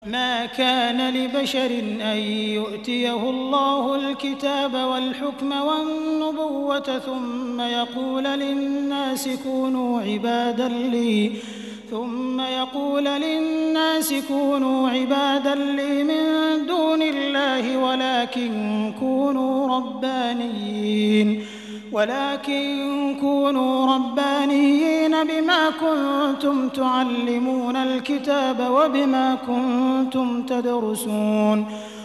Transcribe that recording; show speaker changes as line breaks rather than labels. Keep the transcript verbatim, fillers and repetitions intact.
مَا كَانَ لِبَشَرٍ أَن يُؤْتِيَهُ اللَّهُ الْكِتَابَ وَالْحُكْمَ وَالنُّبُوَّةَ ثُمَّ يَقُولَ لِلنَّاسِ كُونُوا عِبَادًا لِّي ثُمَّ يَقُولَ لِلنَّاسِ كُونُوا عِبَادًا لِّي مِن دُونِ اللَّهِ وَلَٰكِن كُونُوا رَبَّانِيِّينَ ولكن كونوا ربانيين بما كنتم تعلمون الكتاب وبما كنتم تدرسون